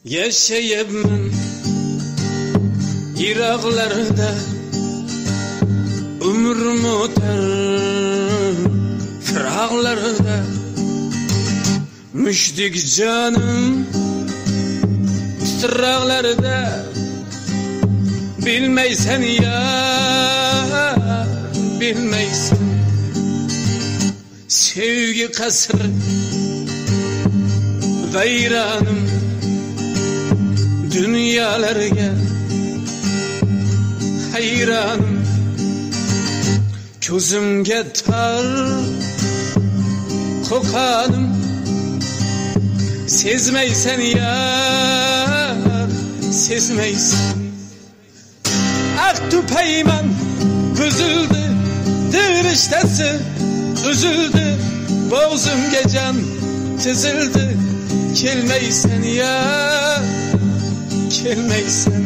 Yaşayıpman yiraqlarda, ömrüm o'tar firaqlarda. Müştik canım ıstıraqlarda, bilmeysen ya, bilmeysen. Sevgi kasır gayranım, dünyalarga hayranım. Ko'zimga tar qo'qanim, sezmeysen ya, sezmeysen. Aktu peyman büzüldü, diriştesi üzüldü, boğazımga can tizildi. Kelmeysen ya, kelmeysen.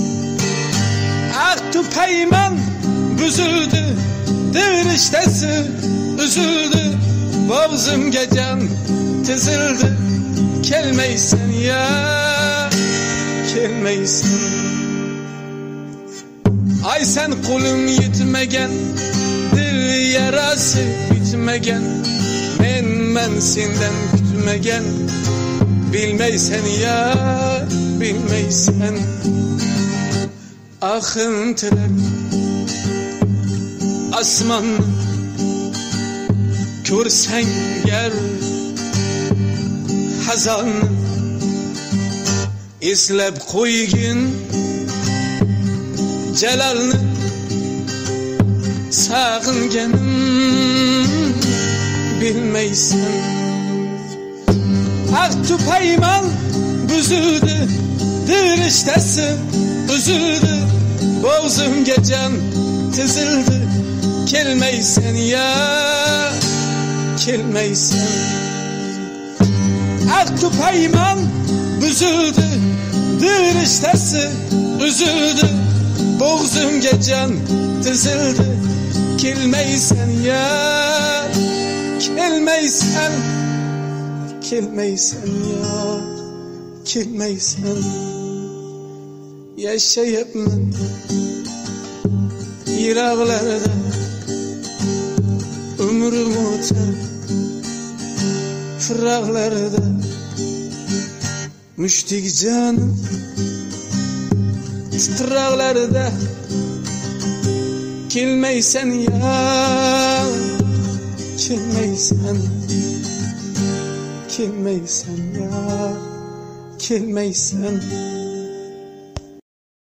Aktu peyman büzüldü, diriştesi üzüldü, boğazımga can tizildi. Kelmeysen ya, kelmeysen. Ay sen kulum yetmegen, dil yarası bitmegen, men senden kütmegen. Bilmeysen ya, bilmeysen. Akıntılar asman körsen gel, hazan eslep qo'ygin jalalni, sağınganim bilmeysen. Aktu peyman büzüldü, diriştesi üzüldü, boğazımga can tizildi. Kelmeysen ya, kelmeysen. Aktu peyman büzüldü, diriştesi üzüldü, boğazımga can tizildi. Kelmeysen ya, kelmeysen. Kelmeysen ya, kelmeysen. Yaşayıpman yiraqlarda, ömrüm o'tar firaqlarda. Müştik canım titraqlarda. Kelmeysen ya, kelmeysen. Kelmeysen ya, kelmeysen.